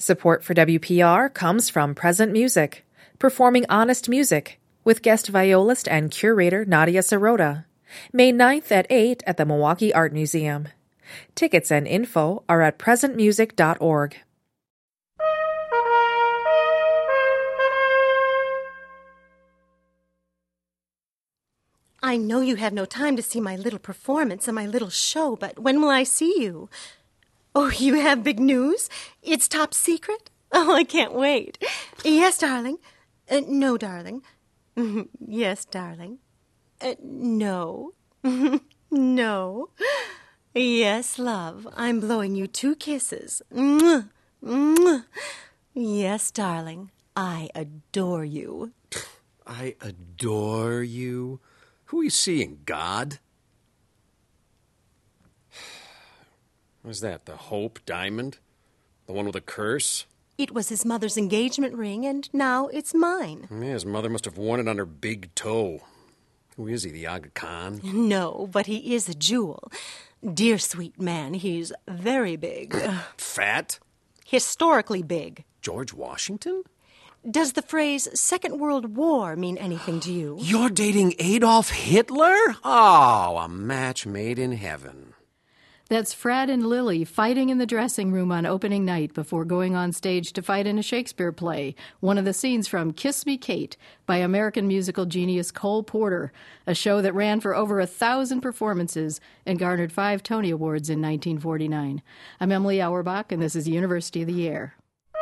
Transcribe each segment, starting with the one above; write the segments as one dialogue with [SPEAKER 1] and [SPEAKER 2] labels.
[SPEAKER 1] Support for WPR comes from Present Music, performing honest music, with guest violist and curator Nadia Sirota. May 9th at 8 at the Milwaukee Art Museum. Tickets and info are at presentmusic.org.
[SPEAKER 2] I know you have no time to see my little performance and my little show, but when will I see you? Oh, you have big news? It's top secret? Oh, I can't wait. Yes, darling. No, darling. Yes, darling. No. No. Yes, love. I'm blowing you 2 kisses. Mwah. Mwah. Yes, darling. I adore you.
[SPEAKER 3] I adore you? Who are you seeing, God? What is that, the Hope Diamond? The one with a curse?
[SPEAKER 2] It was his mother's engagement ring, and now it's mine.
[SPEAKER 3] Yeah, his mother must have worn it on her big toe. Who is he, the Aga Khan?
[SPEAKER 2] No, but he is a jewel. Dear sweet man, he's very big.
[SPEAKER 3] Fat?
[SPEAKER 2] Historically big.
[SPEAKER 3] George Washington?
[SPEAKER 2] Does the phrase Second World War mean anything to you?
[SPEAKER 3] You're dating Adolf Hitler? Oh, a match made in heaven.
[SPEAKER 4] That's Fred and Lily fighting in the dressing room on opening night before going on stage to fight in a Shakespeare play, one of the scenes from Kiss Me, Kate by American musical genius Cole Porter, a show that ran for over 1,000 performances and garnered 5 Tony Awards in 1949. I'm Emily Auerbach, and this is University of the Air.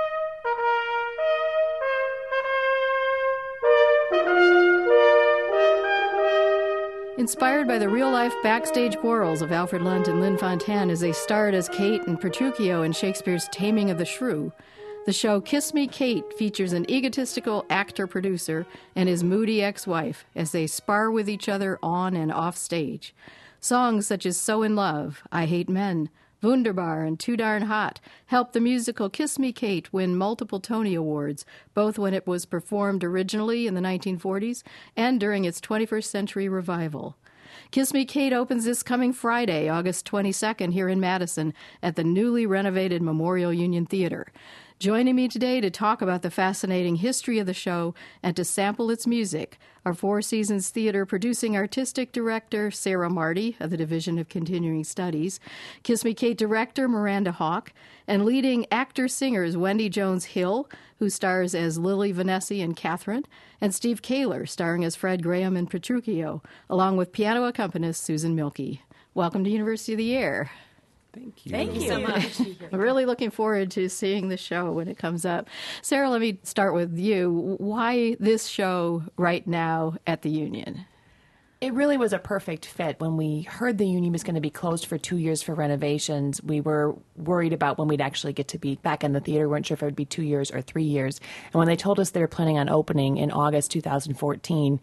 [SPEAKER 4] Inspired by the real-life backstage quarrels of Alfred Lunt and Lynn Fontanne as they starred as Kate and Petruchio in Shakespeare's Taming of the Shrew, the show Kiss Me, Kate features an egotistical actor-producer and his moody ex-wife as they spar with each other on and off stage. Songs such as So in Love, I Hate Men, Wunderbar, and Too Darn Hot helped the musical Kiss Me, Kate win multiple Tony Awards, both when it was performed originally in the 1940s and during its 21st century revival. Kiss Me, Kate opens this coming Friday, August 22nd, here in Madison at the newly renovated Memorial Union Theater. Joining me today to talk about the fascinating history of the show and to sample its music are Four Seasons Theater producing artistic director Sarah Marty of the Division of Continuing Studies, Kiss Me, Kate director Miranda Hawk, and leading actor-singers Wendy Jones-Hill, who stars as Lily Vanessa and Catherine, and Steve Kaler, starring as Fred Graham and Petruchio, along with piano accompanist Susan Milkey. Welcome to University of the Air.
[SPEAKER 3] Thank you.
[SPEAKER 2] Thank you so much.
[SPEAKER 4] I'm really looking forward to seeing the show when it comes up. Sarah, let me start with you. Why this show right now at the Union?
[SPEAKER 5] It really was a perfect fit. When we heard the Union was going to be closed for 2 years for renovations, we were worried about when we'd actually get to be back in the theater. We weren't sure if it would be 2 years or 3 years. And when they told us they were planning on opening in August 2014,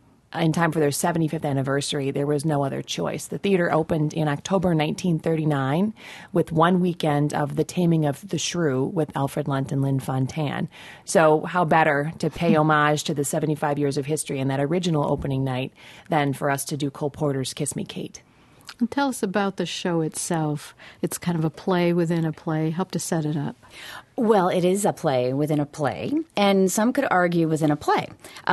[SPEAKER 5] in time for their 75th anniversary, there was no other choice. The theater opened in October 1939 with one weekend of The Taming of the Shrew with Alfred Lunt and Lynn Fontanne. So how better to pay homage to the 75 years of history and that original opening night than for us to do Cole Porter's Kiss Me, Kate.
[SPEAKER 4] And tell us about the show itself. It's kind of a play within a play. Help to set it up.
[SPEAKER 6] Well, it is a play within a play, and some could argue within a play.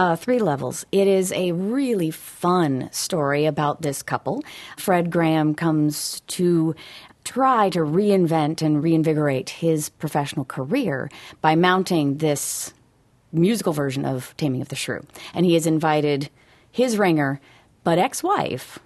[SPEAKER 6] 3 levels. It is a really fun story about this couple. Fred Graham comes to try to reinvent and reinvigorate his professional career by mounting this musical version of Taming of the Shrew. And he has invited his ringer, but ex-wife,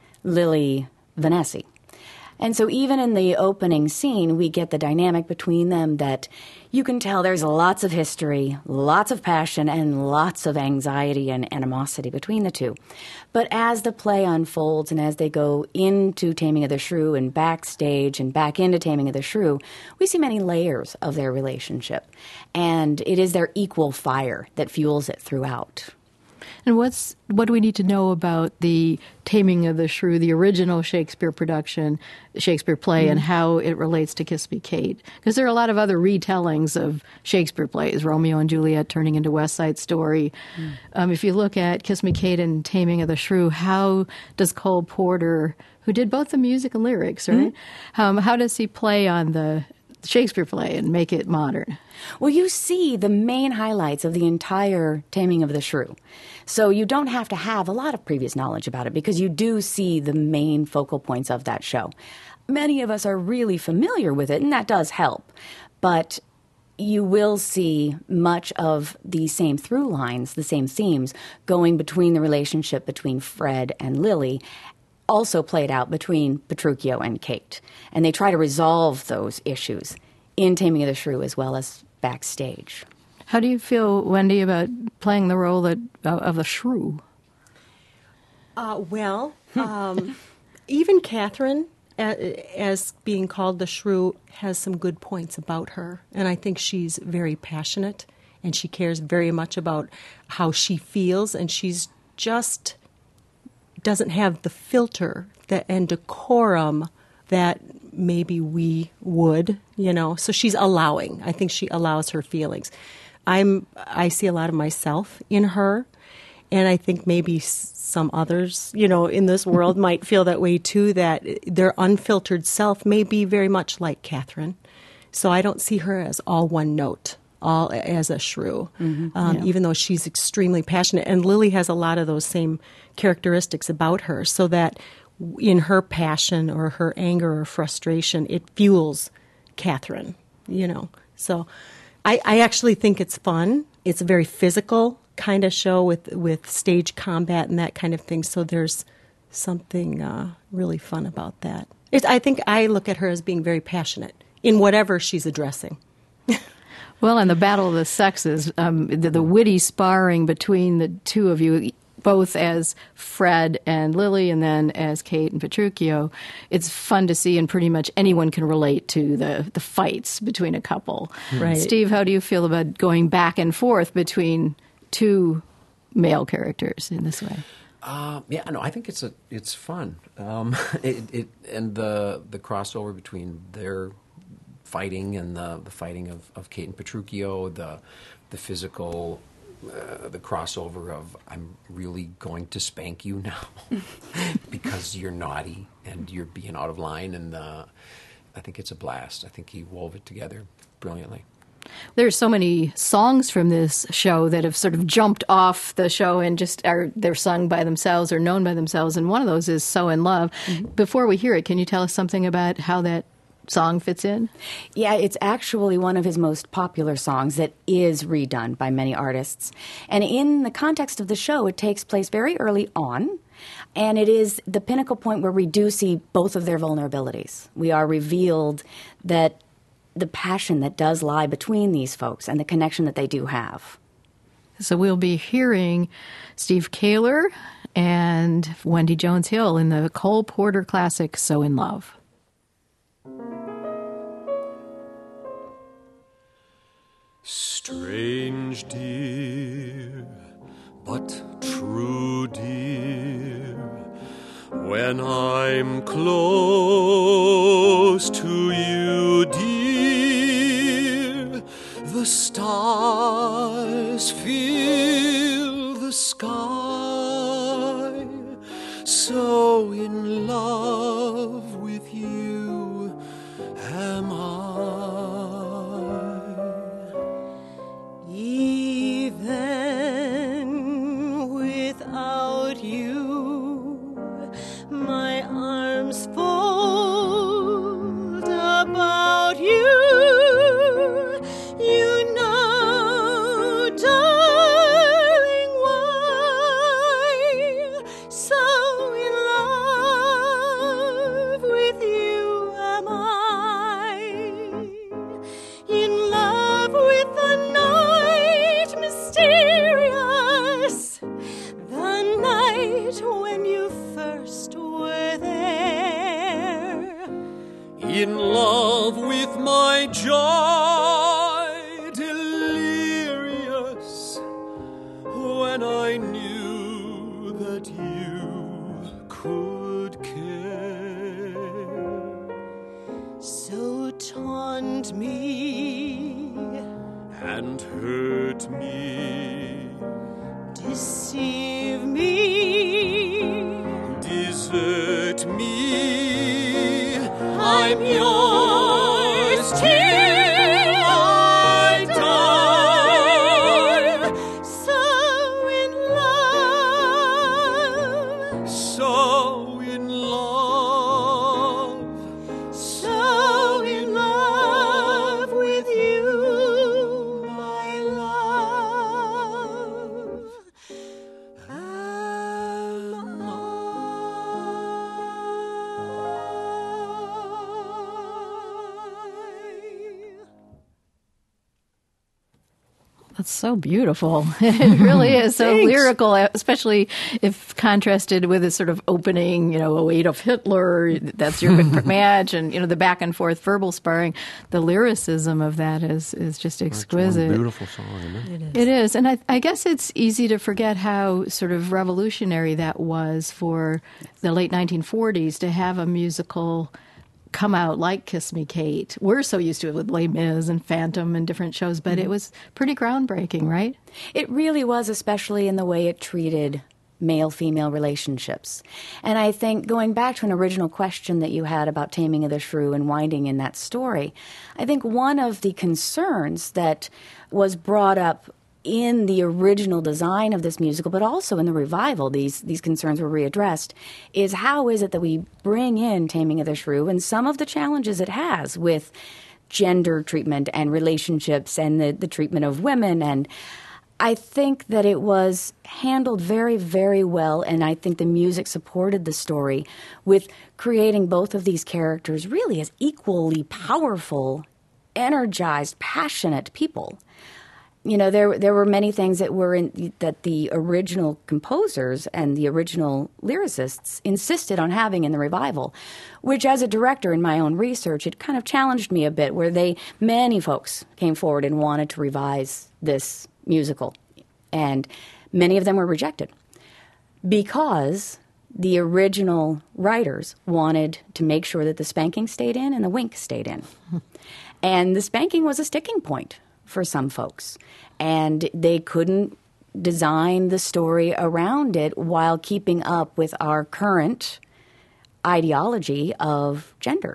[SPEAKER 6] Lily Vanessa. And so even in the opening scene, we get the dynamic between them that you can tell there's lots of history, lots of passion, and lots of anxiety and animosity between the two. But as the play unfolds and as they go into Taming of the Shrew and backstage and back into Taming of the Shrew, we see many layers of their relationship. And it is their equal fire that fuels it throughout.
[SPEAKER 4] And what do we need to know about the Taming of the Shrew, the original Shakespeare production, Shakespeare play, and how it relates to Kiss Me, Kate? Because there are a lot of other retellings of Shakespeare plays, Romeo and Juliet turning into West Side Story. If you look at Kiss Me, Kate and Taming of the Shrew, how does Cole Porter, who did both the music and lyrics, right? How does he play on the Shakespeare play and make it modern?
[SPEAKER 6] Well, you see the main highlights of the entire Taming of the Shrew. So you don't have to have a lot of previous knowledge about it because you do see the main focal points of that show. Many of us are really familiar with it, and that does help. But you will see much of the same through lines, the same themes, going between the relationship between Fred and Lily, also played out between Petruchio and Kate. And they try to resolve those issues in Taming of the Shrew as well as backstage.
[SPEAKER 4] How do you feel, Wendy, about playing the role of the shrew?
[SPEAKER 2] Even Catherine, as being called the shrew, has some good points about her. And I think she's very passionate, and she cares very much about how she feels, and she's just doesn't have the filter and decorum that maybe we would, So she's allowing. I think she allows her feelings. I see a lot of myself in her, and I think maybe some others, in this world might feel that way too, that their unfiltered self may be very much like Catherine. So I don't see her as all one note, all as a shrew, even though she's extremely passionate. And Lily has a lot of those same characteristics about her, so that in her passion or her anger or frustration, it fuels Catherine, So I actually think it's fun. It's a very physical kind of show with stage combat and that kind of thing. So there's something really fun about that. I think I look at her as being very passionate in whatever she's addressing.
[SPEAKER 4] Well, and the battle of the sexes, the witty sparring between the two of you, both as Fred and Lily and then as Kate and Petruchio, it's fun to see, and pretty much anyone can relate to the fights between a couple.
[SPEAKER 2] Right.
[SPEAKER 4] Steve, how do you feel about going back and forth between two male characters in this way?
[SPEAKER 3] I think it's fun. And the crossover between their fighting and the fighting of Kate and Petruchio, the physical, the crossover of I'm really going to spank you now because you're naughty and you're being out of line, and I think it's a blast. I think he wove it together brilliantly.
[SPEAKER 4] There's so many songs from this show that have sort of jumped off the show and just they're sung by themselves or known by themselves, and one of those is So in Love. Mm-hmm. Before we hear it, can you tell us something about how that song fits in?
[SPEAKER 6] Yeah, it's actually one of his most popular songs that is redone by many artists. And in the context of the show, it takes place very early on, and it is the pinnacle point where we do see both of their vulnerabilities. We are revealed that the passion that does lie between these folks and the connection that they do have.
[SPEAKER 4] So we'll be hearing Steve Kaler and Wendy Jones-Hill in the Cole Porter classic, So in Love.
[SPEAKER 7] Strange dear, but true dear, when I'm close to you, dear, the stars fill the sky, so in love with you am I.
[SPEAKER 2] Even without you, my arms fold about you. You know, darling, why so in love with you am I. In love with the night mysterious, the night when you first were there.
[SPEAKER 7] In love with my joy delirious, when I knew that you could care.
[SPEAKER 2] So taunt me
[SPEAKER 7] And hurt me,
[SPEAKER 2] deceive me,
[SPEAKER 7] desert me,
[SPEAKER 2] I'm yours till
[SPEAKER 4] That's so beautiful. It really is so lyrical, especially if contrasted with a sort of opening, Adolf Hitler, that's your match, and, the back and forth verbal sparring. The lyricism of that is just exquisite.
[SPEAKER 3] It's a beautiful song, isn't it?
[SPEAKER 4] It is. And I guess it's easy to forget how sort of revolutionary that was for the late 1940s to have a musical come out like Kiss Me, Kate. We're so used to it with Les Mis and Phantom and different shows, but it was pretty groundbreaking, right?
[SPEAKER 6] It really was, especially in the way it treated male-female relationships. And I think going back to an original question that you had about Taming of the Shrew and winding in that story, I think one of the concerns that was brought up in the original design of this musical, but also in the revival, these concerns were readdressed, is how is it that we bring in Taming of the Shrew and some of the challenges it has with gender treatment and relationships and the treatment of women. And I think that it was handled very, very well, and I think the music supported the story with creating both of these characters really as equally powerful, energized, passionate people. There were many things that the original composers and the original lyricists insisted on having in the revival, which as a director in my own research, it kind of challenged me a bit, where many folks came forward and wanted to revise this musical, and many of them were rejected because the original writers wanted to make sure that the spanking stayed in and the wink stayed in. And the spanking was a sticking point for some folks, and they couldn't design the story around it while keeping up with our current ideology of gender.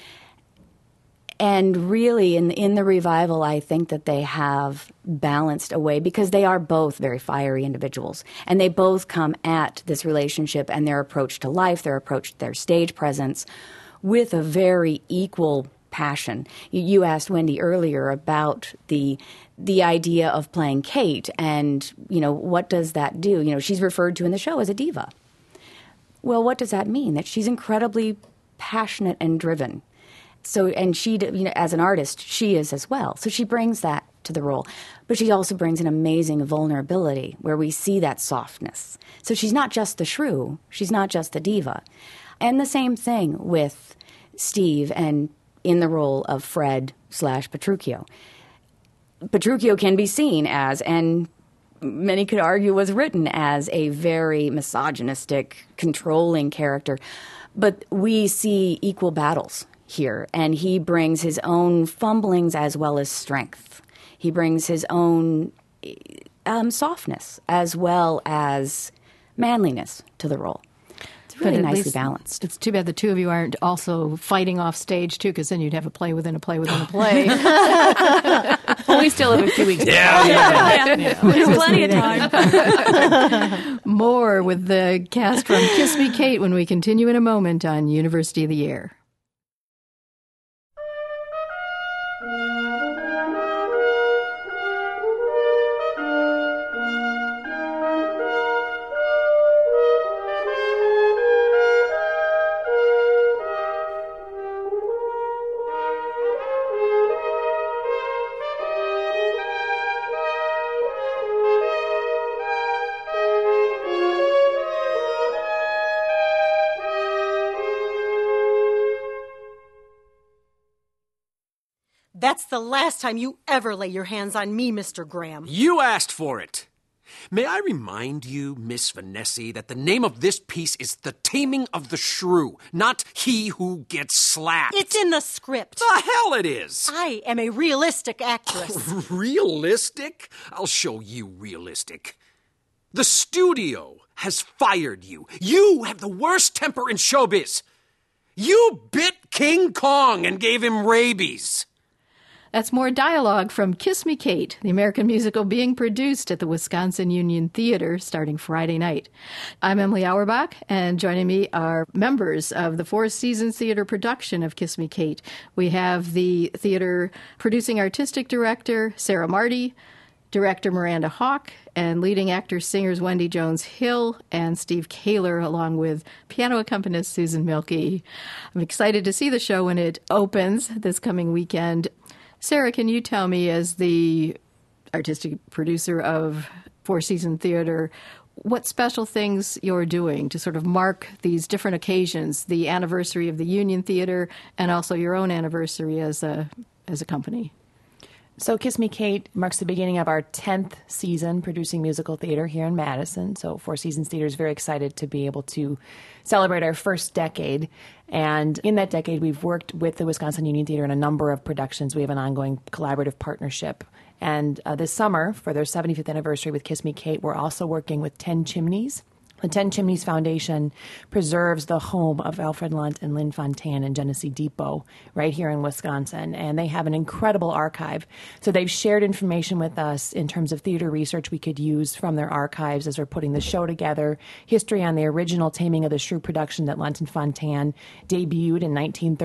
[SPEAKER 6] And really, in the revival, I think that they have balanced a way, because they are both very fiery individuals, and they both come at this relationship and their approach to life, their approach to their stage presence, with a very equal passion. You asked Wendy earlier about the idea of playing Kate, and what does that do? She's referred to in the show as a diva. Well, what does that mean? That she's incredibly passionate and driven. So, and she, as an artist, she is as well. So she brings that to the role, but she also brings an amazing vulnerability where we see that softness. So she's not just the shrew, she's not just the diva. And the same thing with Steve and in the role of Fred/Petruchio. Petruchio can be seen as, and many could argue was written as, a very misogynistic, controlling character. But we see equal battles here, and he brings his own fumblings as well as strength. He brings his own softness as well as manliness to the role. It's really nicely balanced.
[SPEAKER 4] It's too bad the two of you aren't also fighting off stage, too, because then you'd have a play within a play within a play.
[SPEAKER 5] Well, we still have a few weeks.
[SPEAKER 6] Yeah. There's plenty of time.
[SPEAKER 4] More with the cast from Kiss Me, Kate when we continue in a moment on University of the Year.
[SPEAKER 2] That's the last time you ever lay your hands on me, Mr. Graham.
[SPEAKER 8] You asked for it. May I remind you, Miss Vanessi, that the name of this piece is The Taming of the Shrew, not He Who Gets Slapped.
[SPEAKER 2] It's in the script.
[SPEAKER 8] The hell it is!
[SPEAKER 2] I am a realistic actress.
[SPEAKER 8] Realistic? I'll show you realistic. The studio has fired you. You have the worst temper in showbiz. You bit King Kong and gave him rabies.
[SPEAKER 4] That's more dialogue from Kiss Me, Kate, the American musical being produced at the Wisconsin Union Theater starting Friday night. I'm Emily Auerbach, and joining me are members of the Four Seasons Theater production of Kiss Me, Kate. We have the theater producing artistic director, Sarah Marty, director Miranda Hawk, and leading actors, singers Wendy Jones-Hill and Steve Kaler, along with piano accompanist Susan Milkey. I'm excited to see the show when it opens this coming weekend. Sarah, can you tell me, as the artistic producer of Four Seasons Theater, what special things you're doing to sort of mark these different occasions, the anniversary of the Union Theater and also your own anniversary as a company.
[SPEAKER 5] So Kiss Me, Kate marks the beginning of our 10th season producing musical theater here in Madison. So Four Seasons Theater is very excited to be able to celebrate our first decade. And in that decade, we've worked with the Wisconsin Union Theater in a number of productions. We have an ongoing collaborative partnership. And this summer, for their 75th anniversary with Kiss Me, Kate, we're also working with 10 Chimneys. The 10 Chimneys Foundation preserves the home of Alfred Lunt and Lynn Fontanne and Genesee Depot right here in Wisconsin, and they have an incredible archive. So they've shared information with us in terms of theater research we could use from their archives as we're putting the show together, history on the original Taming of the Shrew production that Lunt and Fontanne debuted in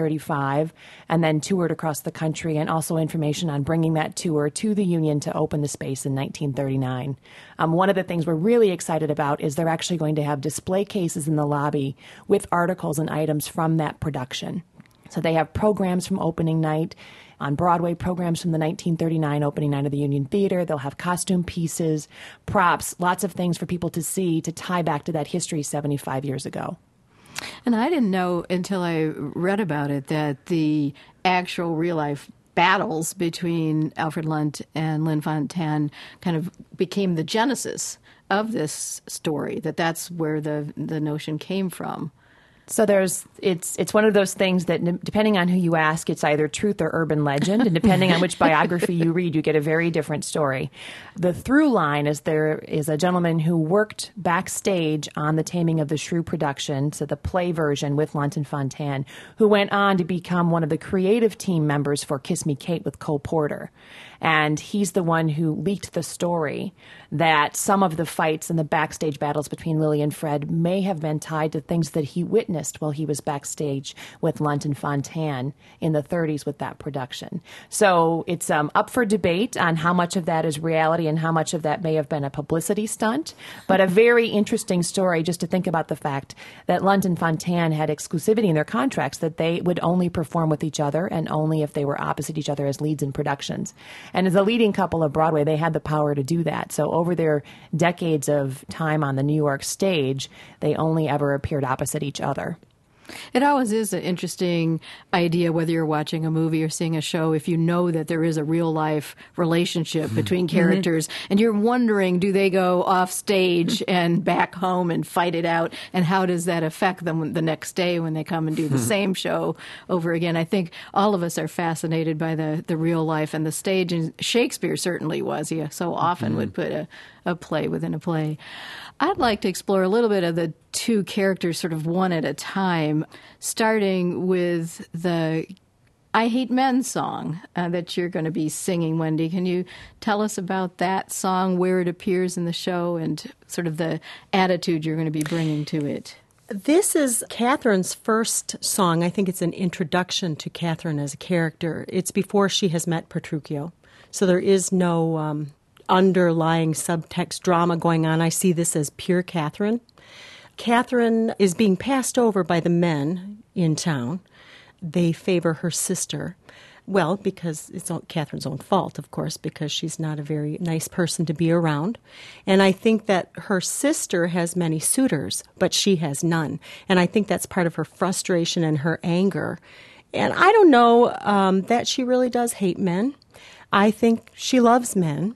[SPEAKER 5] 1935 and then toured across the country, and also information on bringing that tour to the Union to open the space in 1939. One of the things we're really excited about is they're actually going to have display cases in the lobby with articles and items from that production. So they have programs from opening night on Broadway, programs from the 1939 opening night of the Union Theater. They'll have costume pieces, props, lots of things for people to see to tie back to that history 75 years ago.
[SPEAKER 4] And I didn't know until I read about it that the actual real-life battles between Alfred Lunt and Lynn Fontanne kind of became the genesis of this story, that's where the notion came from.
[SPEAKER 5] So it's one of those things that depending on who you ask, it's either truth or urban legend, and depending on which biography you read, you get a very different story. The through line is there is a gentleman who worked backstage on the Taming of the Shrew production, so the play version with Lunt and Fontanne, who went on to become one of the creative team members for Kiss Me, Kate with Cole Porter. And he's the one who leaked the story that some of the fights and the backstage battles between Lily and Fred may have been tied to things that he witnessed while he was backstage with Lunt and Fontanne in the 30s with that production. So it's up for debate on how much of that is reality and how much of that may have been a publicity stunt, but a very interesting story just to think about the fact that Lunt and Fontanne had exclusivity in their contracts that they would only perform with each other and only if they were opposite each other as leads in productions. And as a leading couple of Broadway, they had the power to do that. So over their decades of time on the New York stage, they only ever appeared opposite each other.
[SPEAKER 4] It always is an interesting idea, whether you're watching a movie or seeing a show, if you know that there is a real-life relationship between characters, and you're wondering, do they go off stage and back home and fight it out, and how does that affect them the next day when they come and do the same show over again? I think all of us are fascinated by the real life and the stage, and Shakespeare certainly was. He so often would put a play within a play. I'd like to explore a little bit of the two characters sort of one at a time, starting with the I Hate Men song that you're going to be singing, Wendy. Can you tell us about that song, where it appears in the show, and sort of the attitude you're going to be bringing to it?
[SPEAKER 2] This is Catherine's first song. I think it's an introduction to Catherine as a character. It's before she has met Petruchio. So there is no underlying subtext drama going on. I see this as pure Catherine. Catherine is being passed over by the men in town. They favor her sister. Well, because it's Catherine's own fault, of course, because she's not a very nice person to be around. And I think that her sister has many suitors, but she has none. And I think that's part of her frustration and her anger. And I don't know that she really does hate men. I think she loves men,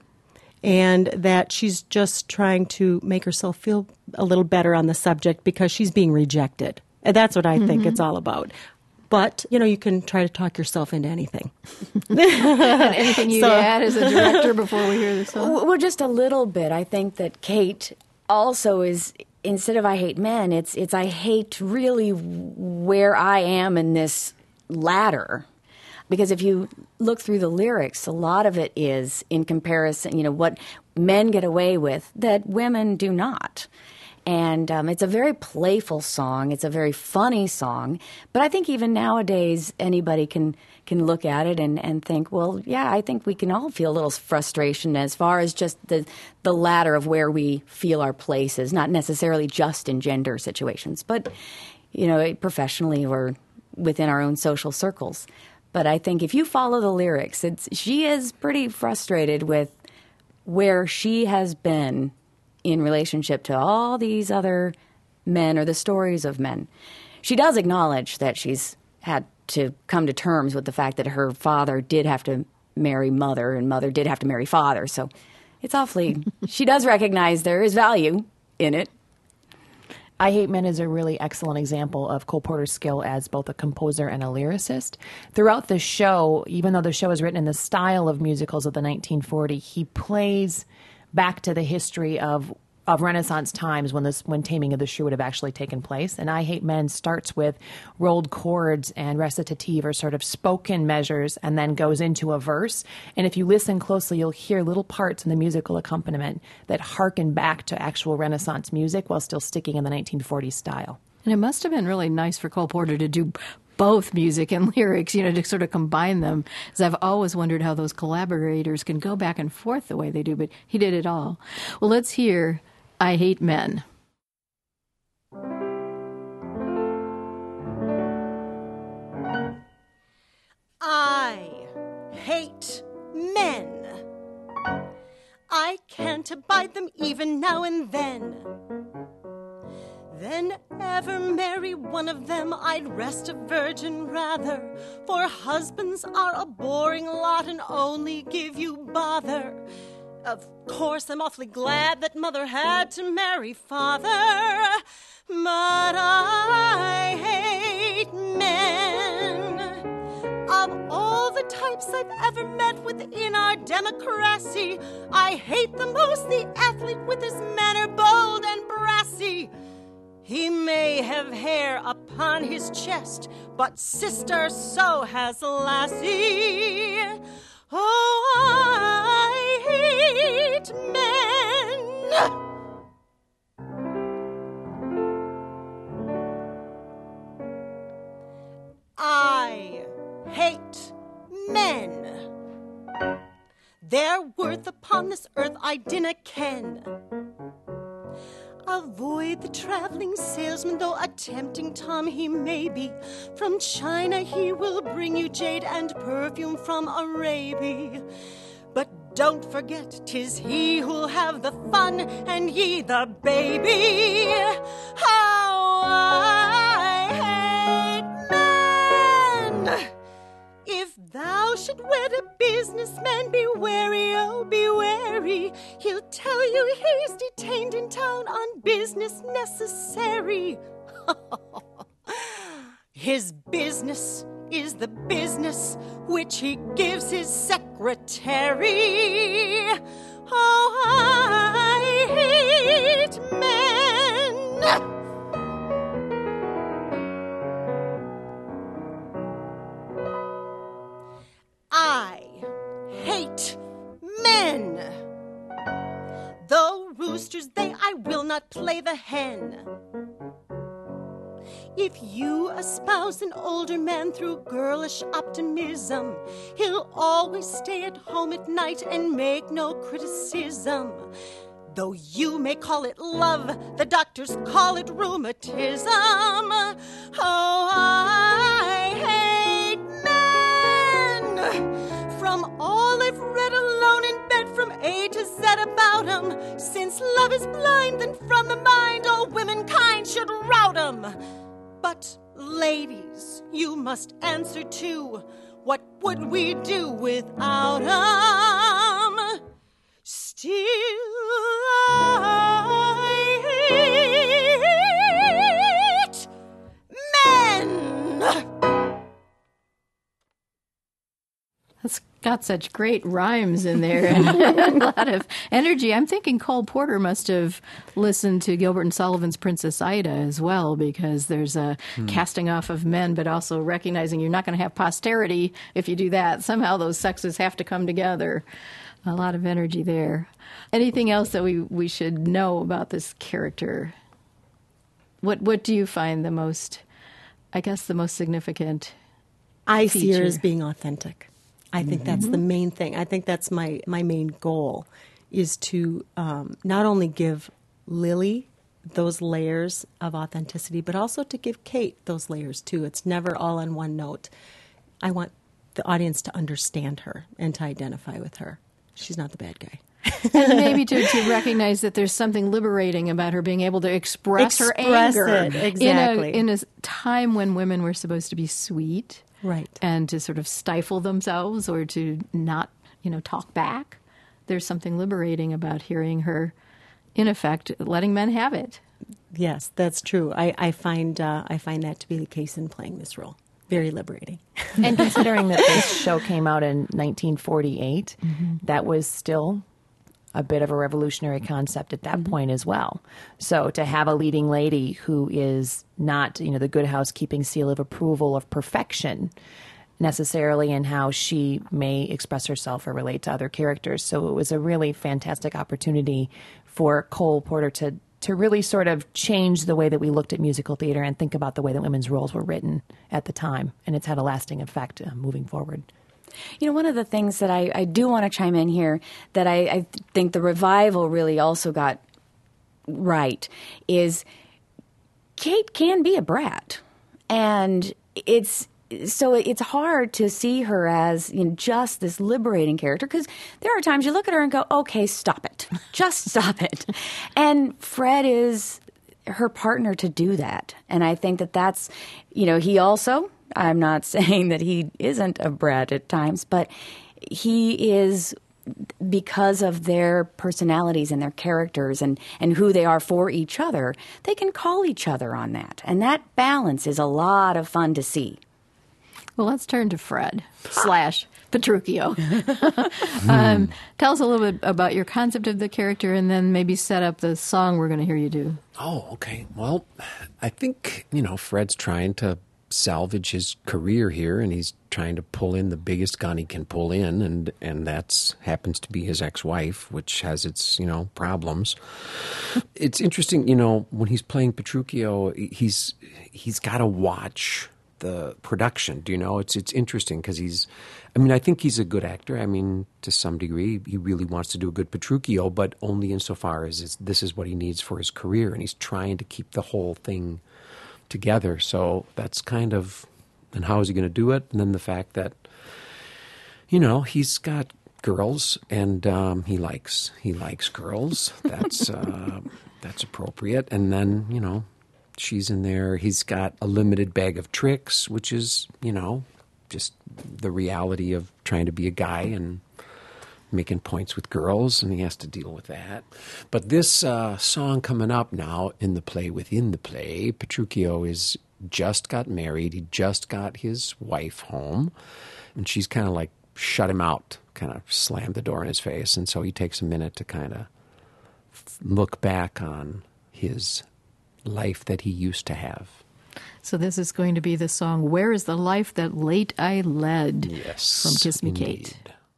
[SPEAKER 2] and that she's just trying to make herself feel a little better on the subject because she's being rejected. And that's what I think it's all about. But, you can try to talk yourself into anything.
[SPEAKER 4] And anything you'd add as a director before we hear the song?
[SPEAKER 6] Well, just a little bit. I think that Kate also is, instead of I hate men, it's I hate really where I am in this ladder. Because if you look through the lyrics, a lot of it is in comparison, what men get away with that women do not. And it's a very playful song. It's a very funny song. But I think even nowadays anybody can look at it and think, well, yeah, I think we can all feel a little frustration as far as just the ladder of where we feel our place is, not necessarily just in gender situations, but, professionally or within our own social circles. But I think if you follow the lyrics, she is pretty frustrated with where she has been in relationship to all these other men or the stories of men. She does acknowledge that she's had to come to terms with the fact that her father did have to marry mother and mother did have to marry father. So it's awfully, she does recognize there is value in it.
[SPEAKER 5] I Hate Men is a really excellent example of Cole Porter's skill as both a composer and a lyricist. Throughout the show, even though the show is written in the style of musicals of the 1940s, he plays back to the history of Renaissance times when Taming of the Shrew would have actually taken place. And I Hate Men starts with rolled chords and recitative, or sort of spoken measures, and then goes into a verse. And if you listen closely, you'll hear little parts in the musical accompaniment that harken back to actual Renaissance music while still sticking in the 1940s style.
[SPEAKER 4] And it must have been really nice for Cole Porter to do both music and lyrics, to sort of combine them. Because I've always wondered how those collaborators can go back and forth the way they do, but he did it all. Well, let's hear I Hate Men.
[SPEAKER 2] I hate men. I can't abide them even now and then. Then ever marry one of them, I'd rest a virgin rather. For husbands are a boring lot and only give you bother. Of course, I'm awfully glad that mother had to marry father, but I hate men. Of all the types I've ever met within our democracy, I hate the most the athlete with his manner bold and brassy. He may have hair upon his chest, but sister, so has Lassie. Oh, I hate men. I hate men. Their worth upon this earth I dinna ken. Avoid the traveling salesman, though a tempting Tom he may be. From China he will bring you jade and perfume from Arabia. But don't forget, 'tis he who'll have the fun and ye the baby. How I hate men! If thou should wed a businessman, be wary, oh, be wary. He'll tell you he's detained in town on business necessary. His business is the business which he gives his secretary. Oh, I hate men. I hate men. Though roosters they, I will not play the hen. If you espouse an older man through girlish optimism, he'll always stay at home at night and make no criticism. Though you may call it love, the doctors call it rheumatism. Oh, I hate men. From all I've read alone in bed from A to Z about 'em, since love is blind, then from the mind all womankind should rout 'em. But, ladies, you must answer too. What would we do without 'em? Still I hate men.
[SPEAKER 4] That's got such great rhymes in there and a lot of energy. I'm thinking Cole Porter must have listened to Gilbert and Sullivan's Princess Ida as well, because there's a casting off of men, but also recognizing you're not going to have posterity if you do that. Somehow those sexes have to come together. A lot of energy there. Anything else that we should know about this character? What do you find the most significant
[SPEAKER 2] I
[SPEAKER 4] feature?
[SPEAKER 2] see her as being authentic. I think that's the main thing. I think that's my main goal, is to not only give Lily those layers of authenticity, but also to give Kate those layers too. It's never all on one note. I want the audience to understand her and to identify with her. She's not the bad guy.
[SPEAKER 4] And maybe to recognize that there's something liberating about her being able to express her anger
[SPEAKER 2] it, exactly.
[SPEAKER 4] in a time when women were supposed to be sweet,
[SPEAKER 2] Right.
[SPEAKER 4] and to sort of stifle themselves or to not, talk back. There's something liberating about hearing her, in effect, letting men have it.
[SPEAKER 2] Yes, that's true. I find that to be the case in playing this role. Very liberating.
[SPEAKER 5] And considering that this show came out in 1948, that was still a bit of a revolutionary concept at that point as well. So to have a leading lady who is not, the good housekeeping seal of approval of perfection necessarily in how she may express herself or relate to other characters. So it was a really fantastic opportunity for Cole Porter to really sort of change the way that we looked at musical theater and think about the way that women's roles were written at the time. And it's had a lasting effect moving forward.
[SPEAKER 6] One of the things that I do want to chime in here that I think the revival really also got right is Kate can be a brat. And it's hard to see her as just this liberating character, because there are times you look at her and go, okay, stop it. Just stop it. And Fred is her partner to do that. And I think that's, he also, I'm not saying that he isn't a brat at times, but he is, because of their personalities and their characters and who they are for each other, they can call each other on that. And that balance is a lot of fun to see.
[SPEAKER 4] Well, let's turn to Fred / Petruchio. Tell us a little bit about your concept of the character, and then maybe set up the song we're going to hear you do.
[SPEAKER 3] Oh, okay. Well, I think, Fred's trying to salvage his career here, and he's trying to pull in the biggest gun he can pull in, and that's happens to be his ex-wife, which has its, problems. It's interesting, when he's playing Petruchio, he's got to watch the production. It's interesting because I think he's a good actor. To some degree, he really wants to do a good Petruchio, but only insofar as this is what he needs for his career, and he's trying to keep the whole thing together. So that's kind of, and how is he going to do it? And then the fact that, he's got girls, and he likes girls. That's appropriate. And then, she's in there. He's got a limited bag of tricks, which is, just the reality of trying to be a guy and making points with girls, and he has to deal with that. But this song coming up now in the play within the play, Petruchio is just got married. He just got his wife home, and she's kind of like shut him out, kind of slammed the door in his face. And so he takes a minute to kind of look back on his life that he used to have.
[SPEAKER 4] So this is going to be the song, Where is the Life That Late I Led?
[SPEAKER 3] Yes,
[SPEAKER 4] from Kiss Me,
[SPEAKER 3] indeed.
[SPEAKER 4] Kate.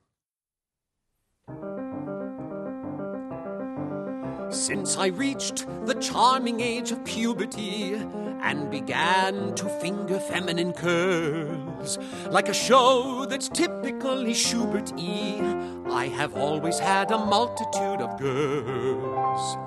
[SPEAKER 8] Since I reached the charming age of puberty and began to finger feminine curls, like a show that's typically Schubert-y, I have always had a multitude of girls.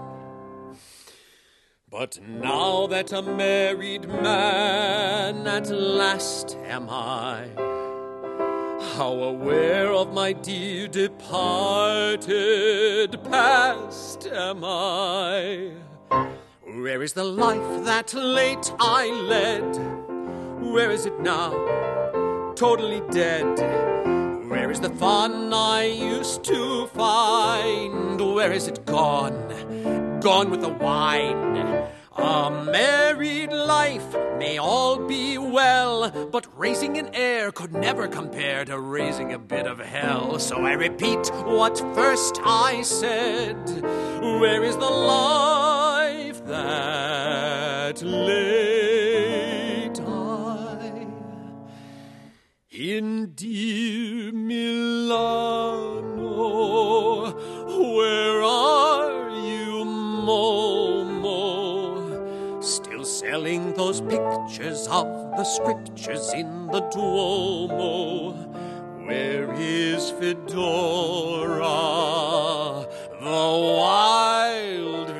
[SPEAKER 8] But now that a married man at last am I, how aware of my dear departed past am I? Where is the life that late I led? Where is it now? Totally dead. Where is the fun I used to find? Where is it gone? Gone with the wine. A married life may all be well, but raising an heir could never compare to raising a bit of hell. So I repeat what first I said. Where is the life that late I in dear Milano? Where are you, Momo? Still selling those pictures of the scriptures in the Duomo? Where is Fedora, the wild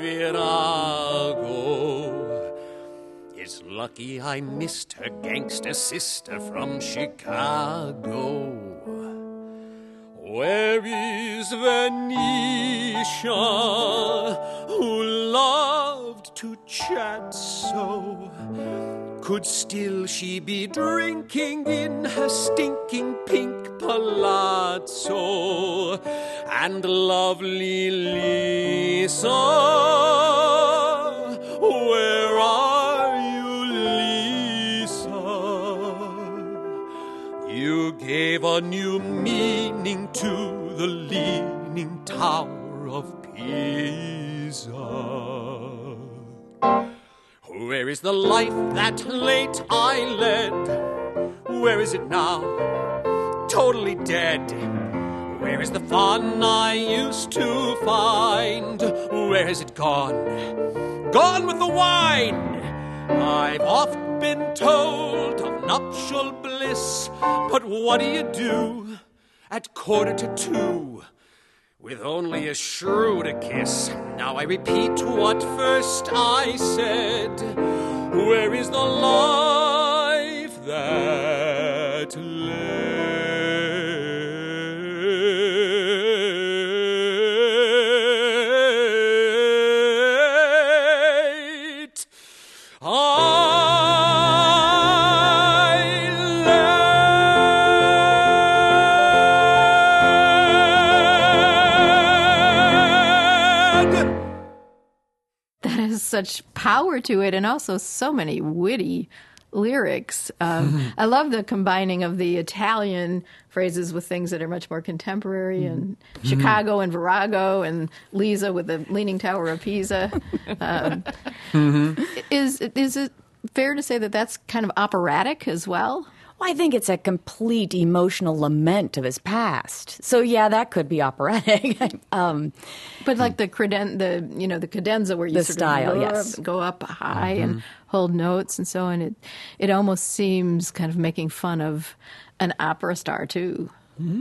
[SPEAKER 8] virago? It's lucky I missed her gangster sister from Chicago. Where is
[SPEAKER 7] was Venetia, who loved to chat so. Could still she be drinking in her stinking pink palazzo? And lovely Lisa, where are you, Lisa? You gave a new meaning to the Leaning Tower of Pisa. Where is the life that late I led? Where is it now? Totally dead. Where is the fun I used to find? Where has it gone? Gone with the wine! I've oft been told of nuptial bliss, but what do at 1:45? With only a shrew to kiss. Now I repeat what first I said. Where is the life that led?
[SPEAKER 4] Such power to it, and also so many witty lyrics. I love the combining of the Italian phrases with things that are much more contemporary, and Chicago and Virago, and Lisa with the Leaning Tower of Pisa. Is it fair to say that that's kind of operatic as well?
[SPEAKER 6] Well, I think it's a complete emotional lament of his past. So yeah, that could be operatic.
[SPEAKER 4] But like the cadenza where you
[SPEAKER 6] the
[SPEAKER 4] sort
[SPEAKER 6] style,
[SPEAKER 4] of go up high and hold notes and so on. It almost seems kind of making fun of an opera star too.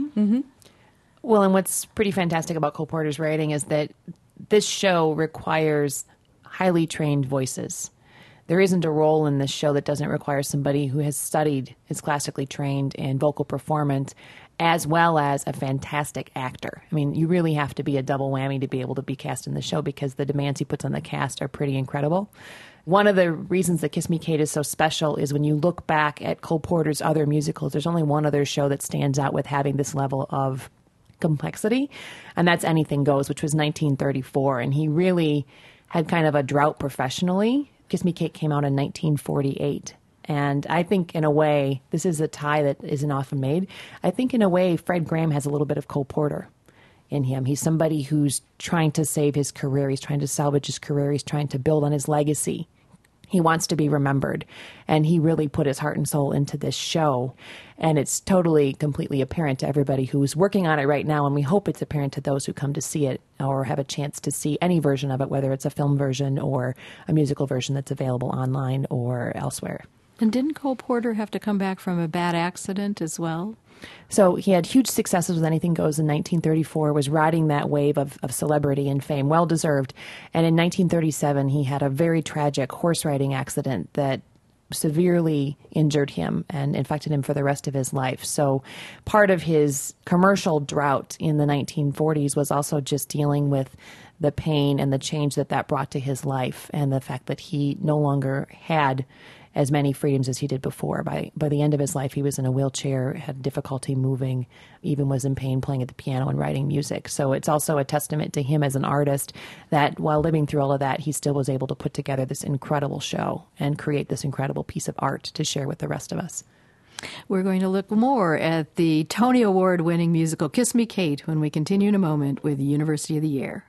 [SPEAKER 5] Well, and what's pretty fantastic about Cole Porter's writing is that this show requires highly trained voices. There isn't a role in this show that doesn't require somebody who has studied, is classically trained in vocal performance, as well as a fantastic actor. I mean, you really have to be a double whammy to be able to be cast in the show because the demands he puts on the cast are pretty incredible. One of the reasons that Kiss Me Kate is so special is when you look back at Cole Porter's other musicals, there's only one other show that stands out with having this level of complexity, and that's Anything Goes, which was 1934, and he really had kind of a drought professionally. Kiss Me Kate came out in 1948. And I think in a way, this is a tie that isn't often made. I think in a way, Fred Graham has a little bit of Cole Porter in him. He's somebody who's trying to save his career. He's trying to salvage his career. He's trying to build on his legacy. He wants to be remembered. And he really put his heart and soul into this show. And it's totally, completely apparent to everybody who's working on it right now. And we hope it's apparent to those who come to see it or have a chance to see any version of it, whether it's a film version or a musical version that's available online or elsewhere.
[SPEAKER 4] And didn't Cole Porter have to come back from a bad accident as well?
[SPEAKER 5] So he had huge successes with Anything Goes in 1934, was riding that wave of celebrity and fame, well-deserved. And in 1937, he had a very tragic horse riding accident that severely injured him and infected him for the rest of his life. So part of his commercial drought in the 1940s was also just dealing with the pain and the change that brought to his life and the fact that he no longer had as many freedoms as he did before. By the end of his life, he was in a wheelchair, had difficulty moving, even was in pain playing at the piano and writing music. So it's also a testament to him as an artist that while living through all of that, he still was able to put together this incredible show and create this incredible piece of art to share with the rest of us.
[SPEAKER 4] We're going to look more at the Tony Award-winning musical Kiss Me Kate when we continue in a moment with University of the Year.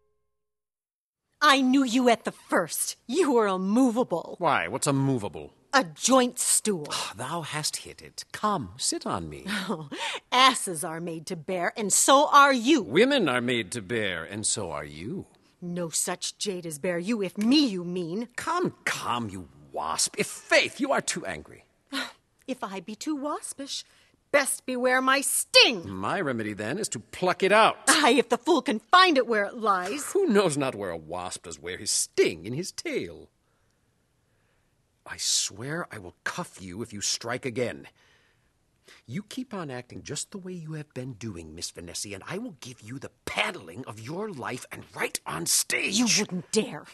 [SPEAKER 2] I knew you at the first. You were immovable.
[SPEAKER 8] Why? What's immovable?
[SPEAKER 2] A joint stool.
[SPEAKER 8] Thou hast hit it. Come, sit on me.
[SPEAKER 2] Asses are made to bear, and so are you.
[SPEAKER 8] Women are made to bear, and so are you.
[SPEAKER 2] No such jade as bear you, if me you mean.
[SPEAKER 8] Come, you wasp. If faith, you are too angry.
[SPEAKER 2] If I be too waspish, best beware my sting.
[SPEAKER 8] My remedy, then, is to pluck it out.
[SPEAKER 2] Aye, if the fool can find it where it lies.
[SPEAKER 8] Who knows not where a wasp does wear his sting in his tail? I swear I will cuff you if you strike again. You keep on acting just the way you have been doing, Miss Vanessa, and I will give you the paddling of your life and right on stage.
[SPEAKER 2] You wouldn't dare.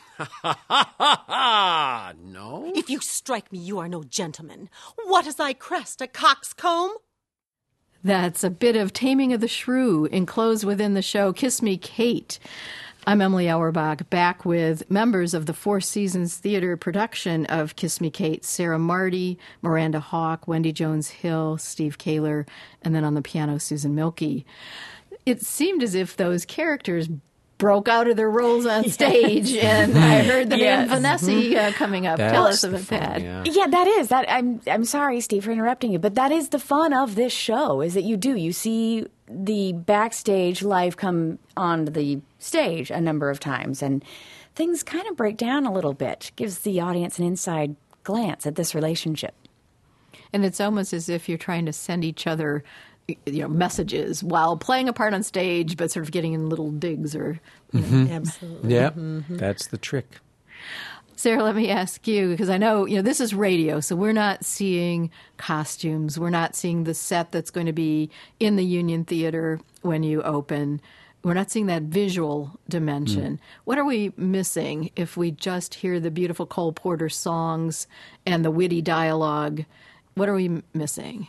[SPEAKER 8] No?
[SPEAKER 2] If you strike me, you are no gentleman. What is thy crest, a coxcomb?
[SPEAKER 4] That's a bit of Taming of the Shrew enclosed within the show Kiss Me, Kate. I'm Emily Auerbach, back with members of the Four Seasons Theater production of Kiss Me, Kate, Sarah Marty, Miranda Hawk, Wendy Jones-Hill, Steve Kaler, and then on the piano, Susan Milkey. It seemed as if those characters broke out of their roles on stage, and I heard the name Vanessa coming up. Tell us about that.
[SPEAKER 6] Yeah, that is. I'm sorry, Steve, for interrupting you, but that is the fun of this show, is that you see the backstage life come on the stage a number of times, and things kind of break down a little bit. Gives the audience an inside glance at this relationship.
[SPEAKER 4] And it's almost as if you're trying to send each other messages while playing a part on stage, but sort of getting in little digs or
[SPEAKER 2] Absolutely.
[SPEAKER 3] Yeah, that's the trick.
[SPEAKER 4] Sarah, let me ask you, because I know, this is radio, so we're not seeing costumes. We're not seeing the set that's going to be in the Union Theater when you open. We're not seeing that visual dimension. What are we missing if we just hear the beautiful Cole Porter songs and the witty dialogue? What are we missing?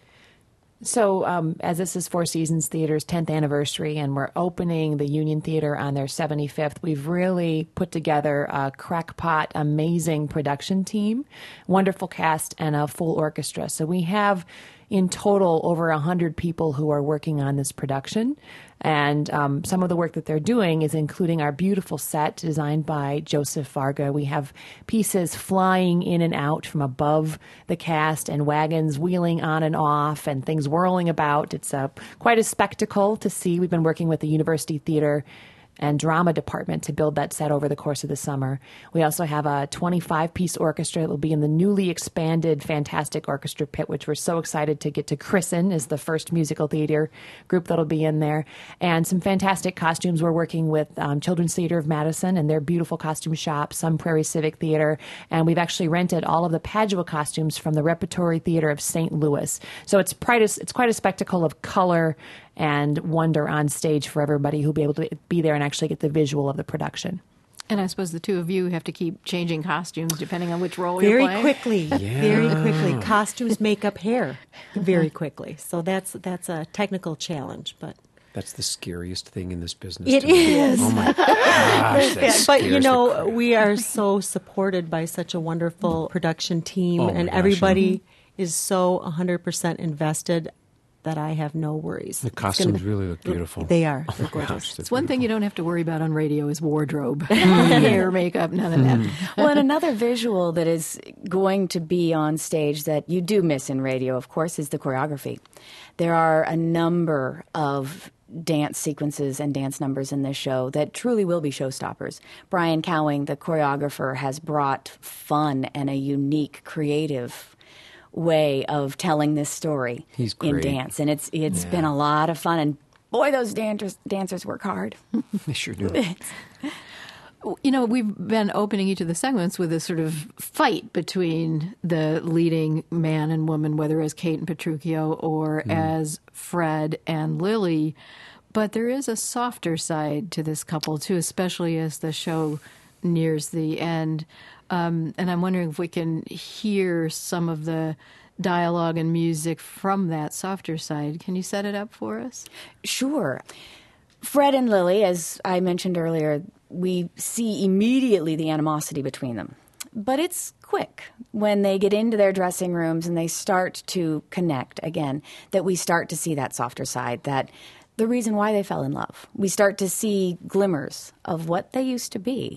[SPEAKER 5] So as this is Four Seasons Theater's 10th anniversary and we're opening the Union Theater on their 75th, we've really put together a crackpot, amazing production team, wonderful cast, and a full orchestra. So we have in total over 100 people who are working on this production. And some of the work that they're doing is including our beautiful set designed by Joseph Varga. We have pieces flying in and out from above the cast and wagons wheeling on and off and things whirling about. It's quite a spectacle to see. We've been working with the University Theater and Drama Department to build that set over the course of the summer. We also have a 25-piece orchestra that will be in the newly expanded Fantastic Orchestra Pit, which we're so excited to get to christen as the first musical theater group that'll be in there. And some fantastic costumes. We're working with Children's Theater of Madison and their beautiful costume shop, Sun Prairie Civic Theater, and we've actually rented all of the Padua costumes from the Repertory Theater of St. Louis. So it's quite a spectacle of color and wonder on stage for everybody who'll be able to be there and actually get the visual of the production.
[SPEAKER 4] And I suppose the two of you have to keep changing costumes depending on which role you're playing.
[SPEAKER 2] Very quickly. Costumes, makeup, hair, very quickly. So that's a technical challenge, but
[SPEAKER 3] That's the scariest thing in this business.
[SPEAKER 2] it is.
[SPEAKER 3] Oh my gosh, that
[SPEAKER 2] But
[SPEAKER 3] scares the crap.
[SPEAKER 2] we are so supported by such a wonderful production team,
[SPEAKER 3] Oh, my
[SPEAKER 2] and
[SPEAKER 3] gosh,
[SPEAKER 2] everybody is so 100% invested that I have no worries.
[SPEAKER 3] The costumes really look beautiful.
[SPEAKER 2] They are.
[SPEAKER 3] Oh
[SPEAKER 2] They're
[SPEAKER 3] my
[SPEAKER 2] gorgeous.
[SPEAKER 3] gosh, they're
[SPEAKER 4] It's one thing you don't have to worry about on radio is wardrobe.
[SPEAKER 3] Mm-hmm.
[SPEAKER 4] Hair, makeup, none of that.
[SPEAKER 6] Well, and another visual that is going to be on stage that you do miss in radio, of course, is the choreography. There are a number of dance sequences and dance numbers in this show that truly will be showstoppers. Brian Cowing, the choreographer, has brought fun and a unique, creative way of telling this story
[SPEAKER 3] He's
[SPEAKER 6] in
[SPEAKER 3] great.
[SPEAKER 6] dance. And it's been a lot of fun. And boy, those dancers work hard.
[SPEAKER 3] They sure do.
[SPEAKER 4] We've been opening each of the segments with a sort of fight between the leading man and woman, whether as Kate and Petruchio or as Fred and Lily. But there is a softer side to this couple, too, especially as the show nears the end. And I'm wondering if we can hear some of the dialogue and music from that softer side. Can you set it up for us?
[SPEAKER 6] Sure. Fred and Lily, as I mentioned earlier, we see immediately the animosity between them. But it's quick when they get into their dressing rooms and they start to connect again, that we start to see that softer side, that the reason why they fell in love. We start to see glimmers of what they used to be.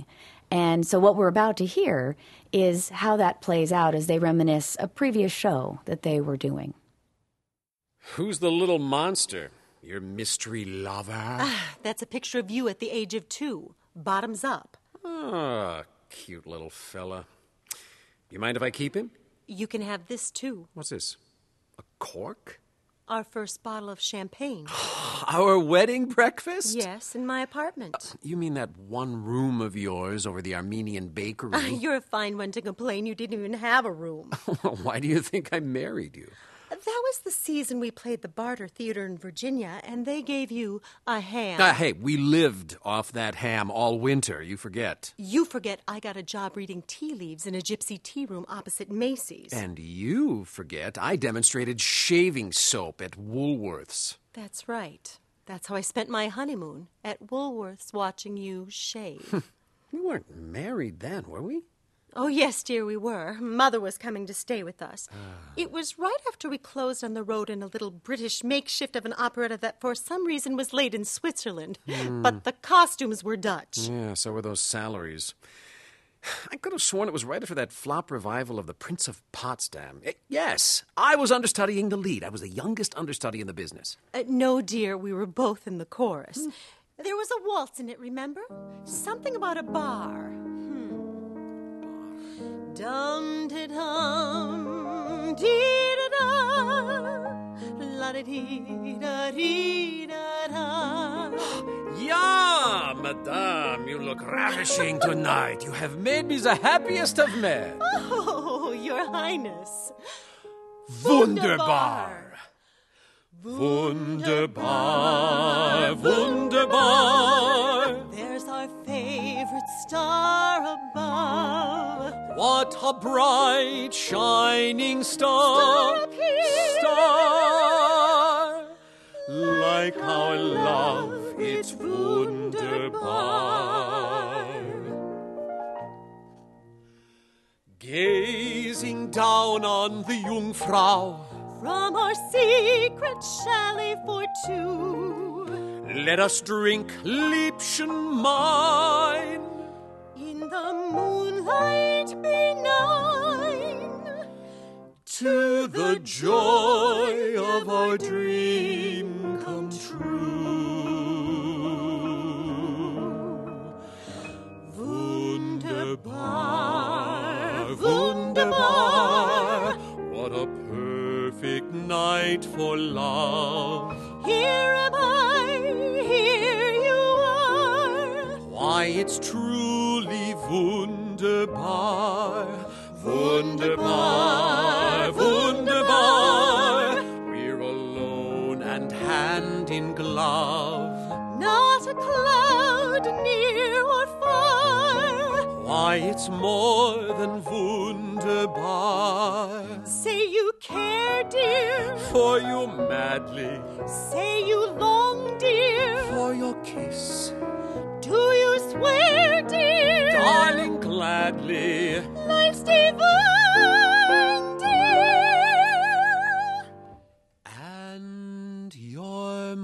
[SPEAKER 6] And so what we're about to hear is how that plays out as they reminisce a previous show that they were doing.
[SPEAKER 8] Who's the little monster? Your mystery lover?
[SPEAKER 2] That's a picture of you at the age of 2, bottoms up.
[SPEAKER 8] Ah, cute little fella. You mind if I keep him?
[SPEAKER 2] You can have this, too.
[SPEAKER 8] What's this? A cork?
[SPEAKER 2] Our first bottle of champagne.
[SPEAKER 8] Our wedding breakfast?
[SPEAKER 2] Yes, in my apartment.
[SPEAKER 8] You mean that one room of yours over the Armenian bakery?
[SPEAKER 2] You're a fine one to complain you didn't even have a room.
[SPEAKER 8] Why do you think I married you?
[SPEAKER 2] That was the season we played the Barter Theater in Virginia, and they gave you a ham.
[SPEAKER 8] Hey, we lived off that ham all winter. You forget.
[SPEAKER 2] You forget I got a job reading tea leaves in a gypsy tea room opposite Macy's.
[SPEAKER 8] And you forget I demonstrated shaving soap at Woolworth's.
[SPEAKER 2] That's right. That's how I spent my honeymoon, at Woolworth's watching you shave.
[SPEAKER 8] We weren't married then, were we?
[SPEAKER 2] Oh, yes, dear, we were. Mother was coming to stay with us. It was right after we closed on the road in a little British makeshift of an operetta that for some reason was laid in Switzerland. But the costumes were Dutch.
[SPEAKER 8] Yeah, so were those salaries. I could have sworn it was right after that flop revival of The Prince of Potsdam. Yes, I was understudying the lead. I was the youngest understudy in the business.
[SPEAKER 2] No, dear, we were both in the chorus. There was a waltz in it, remember? Something about a bar. Dum-de-dum, dee-da-da, la-da-dee-da-dee-da-da.
[SPEAKER 8] Yeah, madame, you look ravishing tonight. You have made me the happiest of men.
[SPEAKER 2] Oh, Your Highness.
[SPEAKER 8] Wunderbar. Wunderbar, wunderbar.
[SPEAKER 2] There's our favorite star above.
[SPEAKER 8] What a bright, shining star.
[SPEAKER 2] Star up here.
[SPEAKER 8] Star. Like our love, it's wunderbar. Gazing down on the Jungfrau.
[SPEAKER 2] From our secret chalet for 2.
[SPEAKER 8] Let us drink Liebchen mine.
[SPEAKER 2] In the moonlight benign.
[SPEAKER 8] To the joy of our dream come true. Wunderbar, wunderbar. What a perfect night for love.
[SPEAKER 2] Here am I, here you are.
[SPEAKER 8] Why, it's truly wunderbar. Wunderbar, wunderbar. We're alone and hand in glove.
[SPEAKER 2] Not a cloud near or far.
[SPEAKER 8] Why, it's more than wunderbar.
[SPEAKER 2] Say you care, dear.
[SPEAKER 8] For you madly,
[SPEAKER 2] Say you long, dear.
[SPEAKER 8] for your kiss,
[SPEAKER 2] Do you swear, dear?
[SPEAKER 8] darling, gladly.
[SPEAKER 2] Life's divine, dear.
[SPEAKER 8] And you're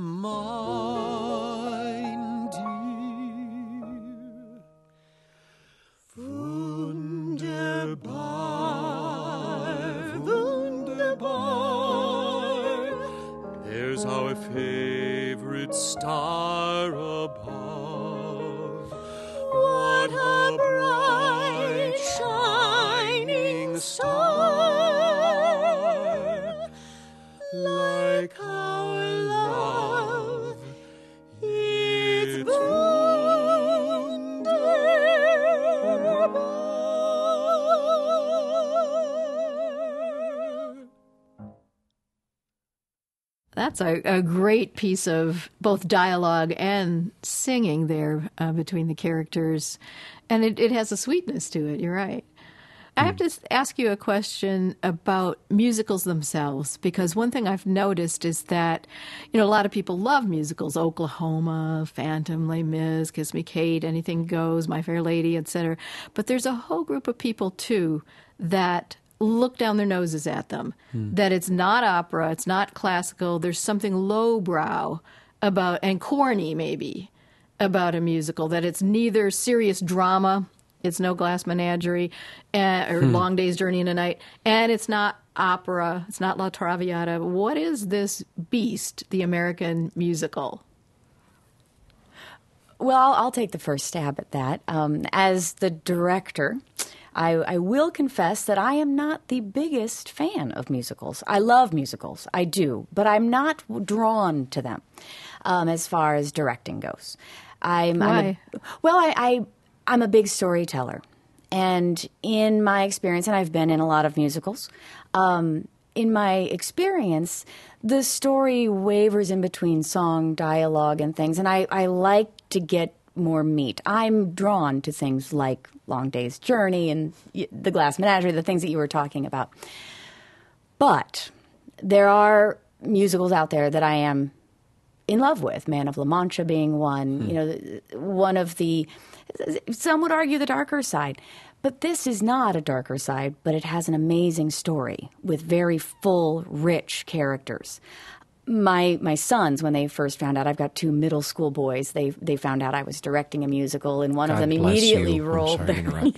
[SPEAKER 8] mine, dear. Wunderbar, wunderbar. There's our favorite star above.
[SPEAKER 2] What a bright, shining star.
[SPEAKER 8] Like our love, it's
[SPEAKER 2] wunderbar.
[SPEAKER 4] That's a great piece of both dialogue and singing there between the characters. And it has a sweetness to it, you're right. I have to ask you a question about musicals themselves, because one thing I've noticed is that, a lot of people love musicals, Oklahoma, Phantom, Les Mis, Kiss Me Kate, Anything Goes, My Fair Lady, etc. But there's a whole group of people, too, that look down their noses at them, that it's not opera, it's not classical, there's something lowbrow about, and corny maybe, about a musical, that it's neither serious drama It's no Glass Menagerie or Long Day's Journey in the Night. And it's not opera. It's not La Traviata. What is this beast, the American musical?
[SPEAKER 6] Well, I'll take the first stab at that. As the director, I will confess that I am not the biggest fan of musicals. I love musicals, I do, but I'm not drawn to them as far as directing goes.
[SPEAKER 4] Why?
[SPEAKER 6] I'm a big storyteller. And in my experience, and I've been in a lot of musicals, in my experience, the story wavers in between song, dialogue, and things, and I like to get more meat. I'm drawn to things like Long Day's Journey and The Glass Menagerie, the things that you were talking about. But there are musicals out there that I am in love with, Man of La Mancha being one, one of the, some would argue the darker side. But this is not a darker side, but it has an amazing story with very full, rich characters. My sons, when they first found out, I've got 2 middle school boys, they found out I was directing a musical, and one of them immediately rolled their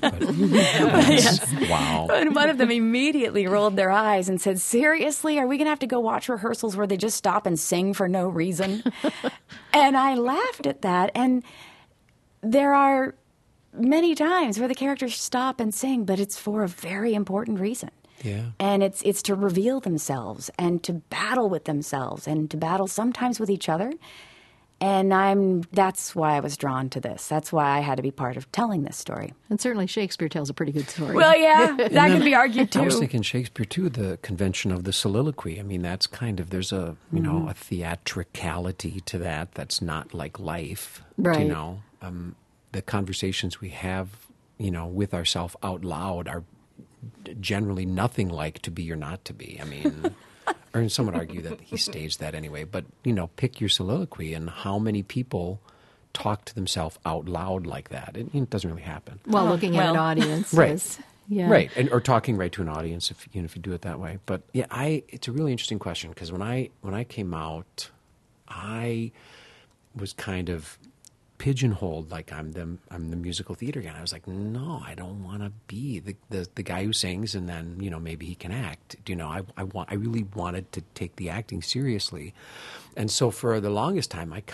[SPEAKER 3] Wow.
[SPEAKER 6] And one of them immediately rolled their eyes and said, "Seriously, are we going to have to go watch rehearsals where they just stop and sing for no reason?" And I laughed at that. And there are many times where the characters stop and sing, but it's for a very important reason.
[SPEAKER 3] Yeah.
[SPEAKER 6] And it's to reveal themselves and to battle with themselves and to battle sometimes with each other. And that's why I was drawn to this. That's why I had to be part of telling this story.
[SPEAKER 4] And certainly Shakespeare tells a pretty good story.
[SPEAKER 6] Well, yeah, that can be argued too.
[SPEAKER 3] I was thinking Shakespeare too, the convention of the soliloquy. I mean, that's kind of, there's a, a theatricality to that that's not like life.
[SPEAKER 6] Right.
[SPEAKER 3] The conversations we have, with ourselves out loud are generally nothing like To Be or Not to Be. I mean, or some would argue that he staged that anyway. But, pick your soliloquy, and how many people talk to themselves out loud like that? It doesn't really happen.
[SPEAKER 4] Well, looking at an audience.
[SPEAKER 3] Right.
[SPEAKER 4] Yeah.
[SPEAKER 3] Right, or talking right to an audience if you do it that way. But yeah, it's a really interesting question, because when I came out, I was kind of pigeonholed, like I'm the musical theater guy. I was like, no, I don't want to be the guy who sings and then maybe he can act. I really wanted to take the acting seriously, and so for the longest time, I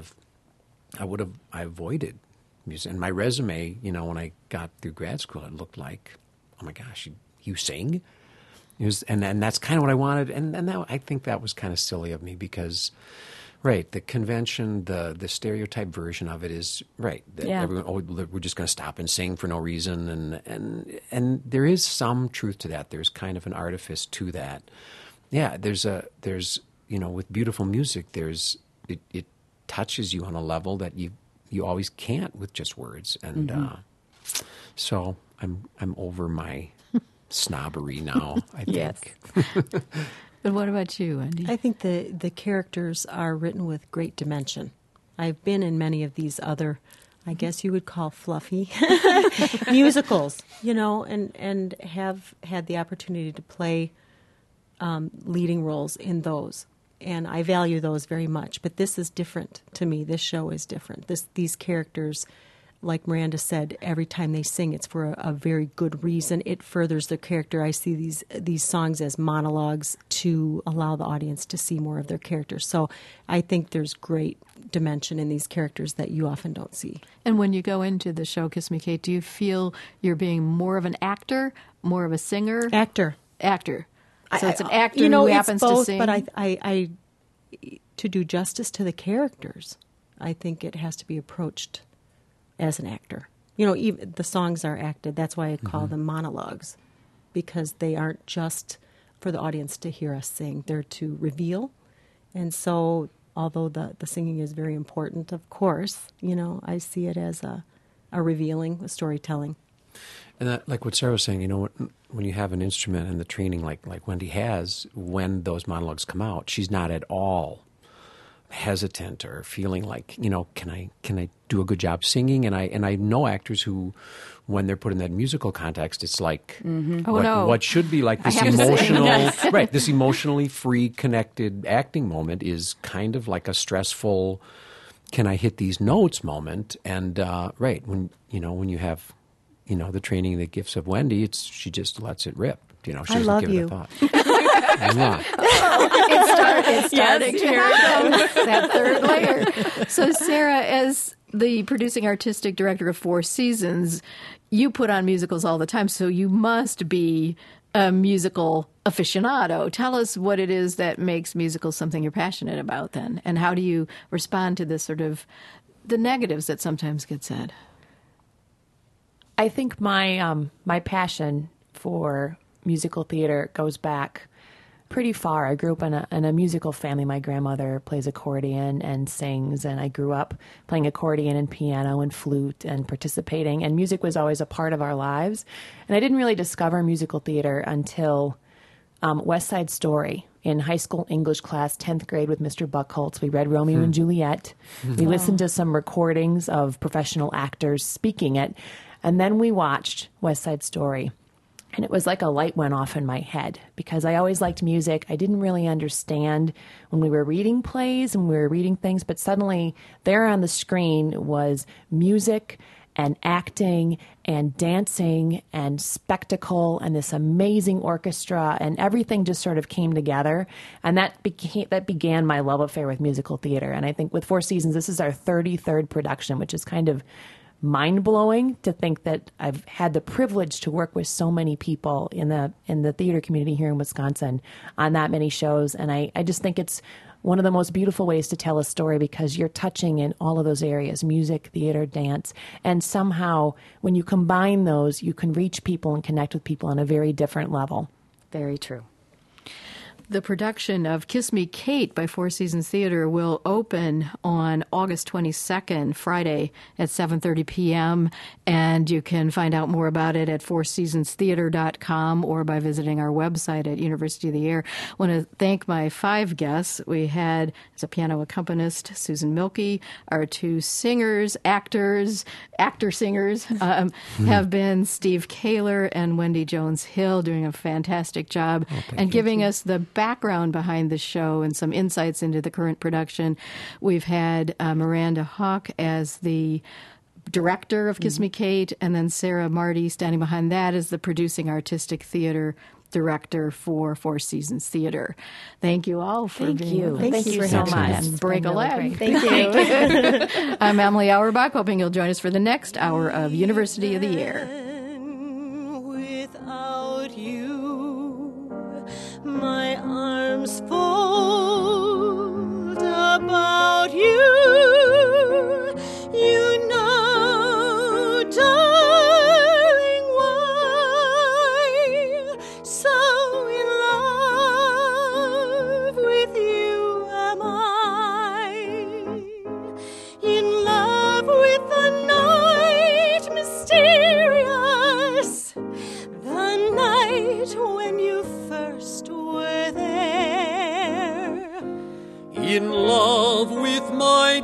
[SPEAKER 3] avoided music. And my resume, when I got through grad school, it looked like, oh my gosh, you sing? It was, and that's kind of what I wanted, and that, I think that was kind of silly of me, because. Right, the convention, the stereotype version of it is right. That everyone, we're just going to stop and sing for no reason, and there is some truth to that. There's kind of an artifice to that. Yeah, there's with beautiful music, it touches you on a level that you always can't with just words, and so I'm over my snobbery now, I think.
[SPEAKER 6] Yes.
[SPEAKER 4] But what about you, Wendy?
[SPEAKER 2] I think the characters are written with great dimension. I've been in many of these other, I guess you would call fluffy musicals, and have had the opportunity to play leading roles in those. And I value those very much. But this is different to me. This show is different. These characters, like Miranda said, every time they sing, it's for a very good reason. It furthers their character. I see these songs as monologues to allow the audience to see more of their characters. So I think there's great dimension in these characters that you often don't see.
[SPEAKER 4] And when you go into the show, Kiss Me Kate, do you feel you're being more of an actor, more of a singer?
[SPEAKER 2] Actor.
[SPEAKER 4] So it's an actor who happens
[SPEAKER 2] it's both,
[SPEAKER 4] to sing?
[SPEAKER 2] But I to do justice to the characters, I think it has to be approached as an actor. Even the songs are acted. That's why I call them monologues, because they aren't just for the audience to hear us sing. They're to reveal. And so, although the singing is very important, of course, I see it as a revealing, a storytelling.
[SPEAKER 3] And that, like what Sarah was saying, when you have an instrument and the training like Wendy has, when those monologues come out, she's not at all hesitant or feeling like, can I do a good job singing? And I know actors who, when they're put in that musical context, it's like what should be like this this emotionally free, connected acting moment is kind of like a stressful, can I hit these notes moment? And when you have the training and the gifts of Wendy, she just lets it rip. She
[SPEAKER 2] I
[SPEAKER 3] doesn't
[SPEAKER 2] love
[SPEAKER 3] give
[SPEAKER 2] you.
[SPEAKER 3] it a thought. I'm not.
[SPEAKER 4] It's starting to happen. That third layer. So, Sarah, as the producing artistic director of Four Seasons, you put on musicals all the time, so you must be a musical aficionado. Tell us what it is that makes musicals something you're passionate about then, and how do you respond to this sort of the negatives that sometimes get said?
[SPEAKER 5] I think my passion for musical theater goes back pretty far. I grew up in a musical family. My grandmother plays accordion and sings, and I grew up playing accordion and piano and flute and participating, and music was always a part of our lives. And I didn't really discover musical theater until West Side Story. In high school English class, 10th grade with Mr. Buckholtz, we read Romeo and Juliet. We listened to some recordings of professional actors speaking it, and then we watched West Side Story. And it was like a light went off in my head because I always liked music. I didn't really understand when we were reading plays and we were reading things, but suddenly there on the screen was music and acting and dancing and spectacle and this amazing orchestra, and everything just sort of came together. And that began my love affair with musical theater. And I think with Four Seasons, this is our 33rd production, which is kind of mind-blowing to think that I've had the privilege to work with so many people in the theater community here in Wisconsin on that many shows. And I just think it's one of the most beautiful ways to tell a story because you're touching in all of those areas, music, theater, dance. And somehow when you combine those, you can reach people and connect with people on a very different level.
[SPEAKER 6] Very true.
[SPEAKER 4] The production of Kiss Me, Kate by Four Seasons Theater will open on August 22nd, Friday at 7:30 p.m., and you can find out more about it at fourseasonstheater.com or by visiting our website at University of the Air. I want to thank my 5 guests. We had, as a piano accompanist, Susan Milkey. Our 2 singers, actor-singers, have been Steve Kaler and Wendy Jones-Hill, doing a fantastic job and giving us the background behind the show and some insights into the current production. We've had Miranda Hawk as the director of Kiss Me, Kate, and then Sarah Marty standing behind that as the producing artistic theater director for Four Seasons Theater. Thank you all for being with us.
[SPEAKER 5] Thank you so much.
[SPEAKER 4] And break a leg.
[SPEAKER 2] Thank you.
[SPEAKER 4] I'm Emily Auerbach, hoping you'll join us for the next hour of University of the Air.
[SPEAKER 2] Without you, my arms fold about you. You know, darling, why so in love with you am I? In love with the night mysterious, the night when you first were there.
[SPEAKER 7] In love with my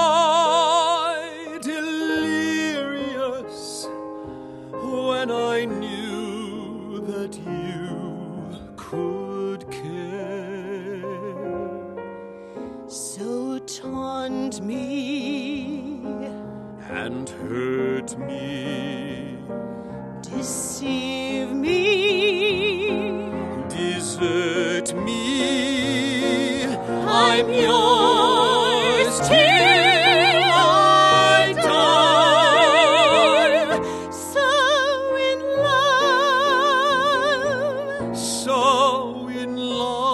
[SPEAKER 7] joy, delirious, when I knew that you could care.
[SPEAKER 2] So taunt me,
[SPEAKER 7] And hurt me,
[SPEAKER 2] deceive me,
[SPEAKER 7] desert me, I'm
[SPEAKER 2] yours till I die. So in love,
[SPEAKER 7] so in love.